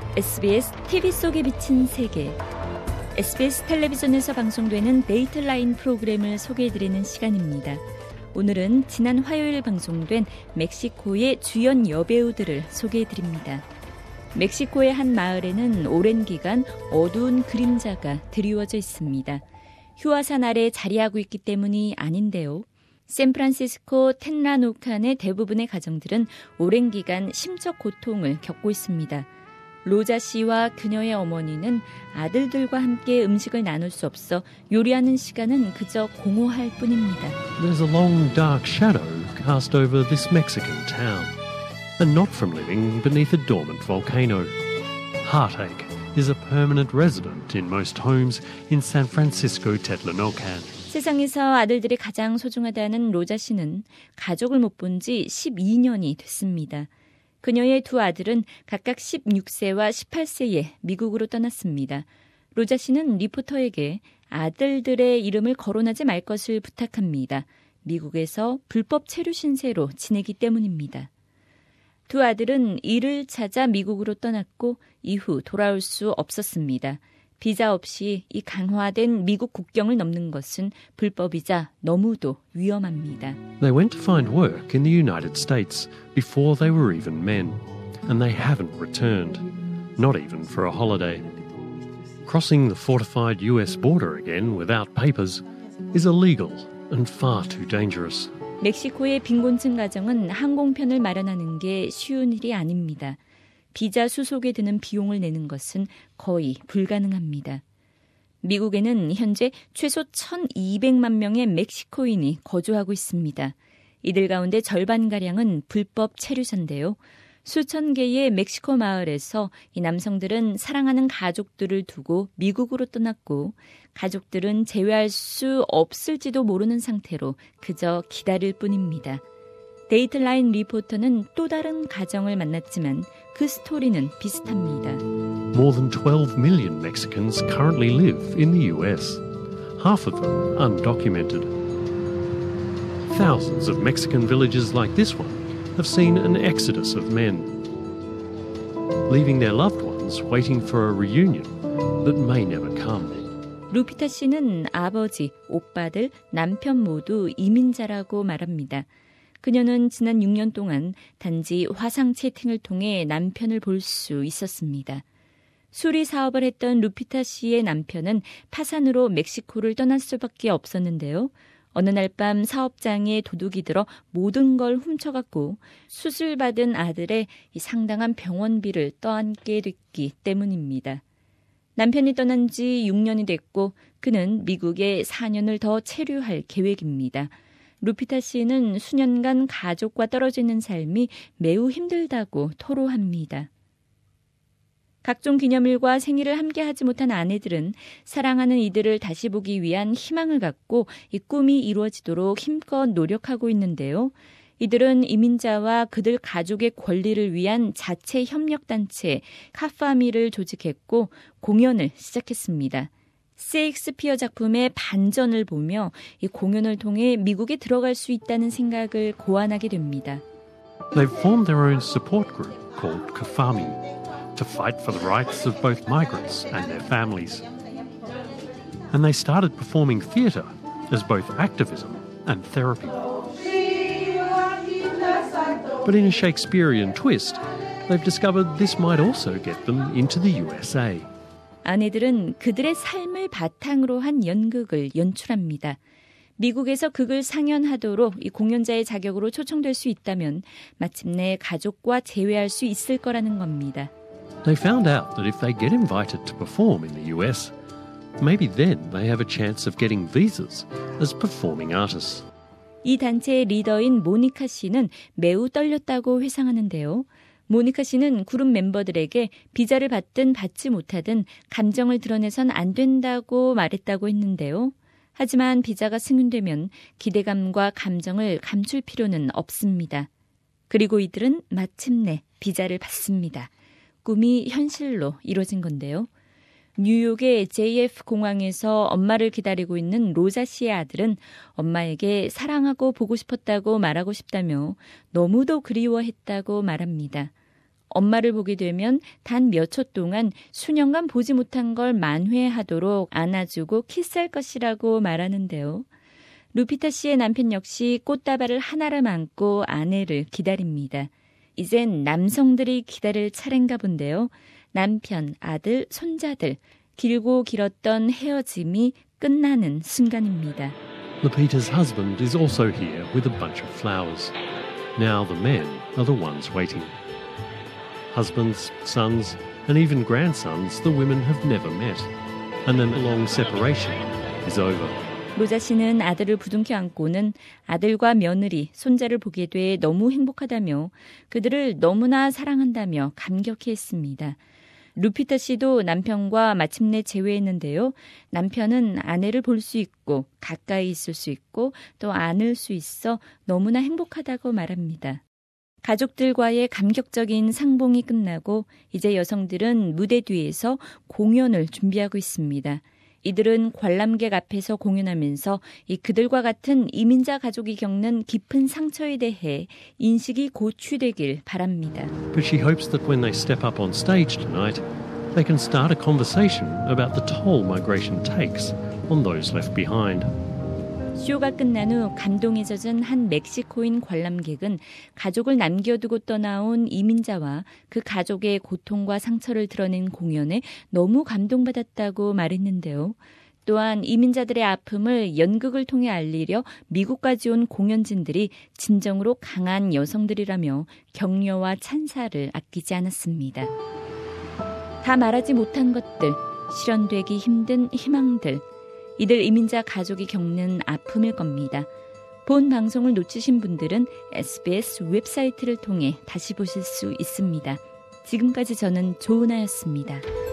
SBS TV 속에 비친 세계. SBS 텔레비전에서 방송되는 데이트라인 프로그램을 소개해드리는 시간입니다. 오늘은 지난 화요일 방송된 멕시코의 주연 여배우들을 소개해드립니다. 멕시코의 한 마을에는 오랜 기간 어두운 그림자가 드리워져 있습니다. 휴화산 아래 자리하고 있기 때문이 아닌데요. 샌프란시스코 텐라노칸의 대부분의 가정들은 오랜 기간 심적 고통을 겪고 있습니다. 로자 씨와 그녀의 어머니는 아들들과 함께 음식을 나눌 수 없어 요리하는 시간은 그저 공허할 뿐입니다. There's a long dark shadow cast over this Mexican town, and not from living beneath a dormant volcano. Heartache is a permanent resident in most homes in San Francisco Tetlanocan. 세상에서 아들들이 가장 소중하다는 로자 씨는 가족을 못 본 지 12년이 됐습니다. 그녀의 두 아들은 각각 16세와 18세에 미국으로 떠났습니다. 로자 씨는 리포터에게 아들들의 이름을 거론하지 말 것을 부탁합니다. 미국에서 불법 체류 신세로 지내기 때문입니다. 두 아들은 일을 찾아 미국으로 떠났고 이후 돌아올 수 없었습니다. 비자 없이 이 강화된 미국 국경을 넘는 것은 불법이자 너무도 위험합니다. They went to find work in the United States before they were even men, and they haven't returned, not even for a holiday. Crossing the fortified US border again without papers is illegal and far too dangerous. 멕시코의 빈곤층 가정은 항공편을 마련하는 게 쉬운 일이 아닙니다. 비자 수속에 드는 비용을 내는 것은 거의 불가능합니다. 미국에는 현재 최소 1,200만 명의 멕시코인이 거주하고 있습니다. 이들 가운데 절반가량은 불법 체류자인데요. 수천 개의 멕시코 마을에서 이 남성들은 사랑하는 가족들을 두고 미국으로 떠났고 가족들은 재회할 수 없을지도 모르는 상태로 그저 기다릴 뿐입니다. 데이트라인 리포터는 또 다른 가정을 만났지만 그 스토리는 비슷합니다. More than 12 million Mexicans currently live in the US, half of them undocumented. Thousands of Mexican villages like this one have seen an exodus of men, leaving their loved ones waiting for a reunion that may never come. 루피타 씨는 아버지, 오빠들, 남편 모두 이민자라고 말합니다. 그녀는 지난 6년 동안 단지 화상 채팅을 통해 남편을 볼 수 있었습니다. 수리 사업을 했던 루피타 씨의 남편은 파산으로 멕시코를 떠날 수밖에 없었는데요. 어느 날 밤 사업장에 도둑이 들어 모든 걸 훔쳐갔고 수술받은 아들의 상당한 병원비를 떠안게 됐기 때문입니다. 남편이 떠난 지 6년이 됐고 그는 미국에 4년을 더 체류할 계획입니다. 루피타 씨는 수년간 가족과 떨어져 있는 삶이 매우 힘들다고 토로합니다. 각종 기념일과 생일을 함께 하지 못한 아내들은 사랑하는 이들을 다시 보기 위한 희망을 갖고 이 꿈이 이루어지도록 힘껏 노력하고 있는데요. 이들은 이민자와 그들 가족의 권리를 위한 자체 협력단체 카파미를 조직했고 공연을 시작했습니다. 세익스피어 작품의 반전을 보며 이 공연을 통해 미국에 들어갈 수 있다는 생각을 고안하게 됩니다. They've formed their own support group called CAFAMI to fight for the rights of both migrants and their families. And they started performing theatre as both activism and therapy. But in a Shakespearean twist, they've discovered this might also get them into the USA. 아내들은 그들의 삶을 바탕으로 한 연극을 연출합니다. 미국에서 극을 상연하도록 이 공연자의 자격으로 초청될 수 있다면 마침내 가족과 재회할 수 있을 거라는 겁니다. They found out that if they get invited to perform in the US, maybe then they have a chance of getting visas as performing artists. 이 단체의 리더인 모니카 씨는 매우 떨렸다고 회상하는데요. 모니카 씨는 그룹 멤버들에게 비자를 받든 받지 못하든 감정을 드러내선 안 된다고 말했다고 했는데요. 하지만 비자가 승인되면 기대감과 감정을 감출 필요는 없습니다. 그리고 이들은 마침내 비자를 받습니다. 꿈이 현실로 이루어진 건데요. 뉴욕의 JF 공항에서 엄마를 기다리고 있는 로자 씨의 아들은 엄마에게 사랑하고 보고 싶었다고 말하고 싶다며 너무도 그리워했다고 말합니다. 엄마를 보게 되면 단 몇 초 동안 수년간 보지 못한 걸 만회하도록 안아주고 키스할 것이라고 말하는데요. 루피타 씨의 남편 역시 꽃다발을 하나를 안고 아내를 기다립니다. 이젠 남성들이 기다릴 차례인가 본데요. 남편, 아들, 손자들, 길고 길었던 헤어짐이 끝나는 순간입니다. Lupita's husband is also here with a bunch of flowers. Now the men are the ones waiting. Husbands, sons, and even grandsons the women have never met. And then the long separation is over. 로자 씨는 아들을 부둥켜 안고는 아들과 며느리, 손자를 보게 돼 너무 행복하다며 그들을 너무나 사랑한다며 감격해했습니다. 루피타 씨도 남편과 마침내 재회했는데요. 남편은 아내를 볼 수 있고 가까이 있을 수 있고 또 안을 수 있어 너무나 행복하다고 말합니다. 가족들과의 감격적인 상봉이 끝나고 이제 여성들은 무대 뒤에서 공연을 준비하고 있습니다. 이들은 관람객 앞에서 공연하면서 그들과 같은 이민자 가족이 겪는 깊은 상처에 대해 인식이 고취되길 바랍니다. But she hopes that when they step up on stage tonight, they can start a conversation about the toll migration takes on those left behind. 쇼가 끝난 후 감동에 젖은 한 멕시코인 관람객은 가족을 남겨두고 떠나온 이민자와 그 가족의 고통과 상처를 드러낸 공연에 너무 감동받았다고 말했는데요. 또한 이민자들의 아픔을 연극을 통해 알리려 미국까지 온 공연진들이 진정으로 강한 여성들이라며 격려와 찬사를 아끼지 않았습니다. 다 말하지 못한 것들, 실현되기 힘든 희망들, 이들 이민자 가족이 겪는 아픔일 겁니다. 본 방송을 놓치신 분들은 SBS 웹사이트를 통해 다시 보실 수 있습니다. 지금까지 저는 조은아였습니다.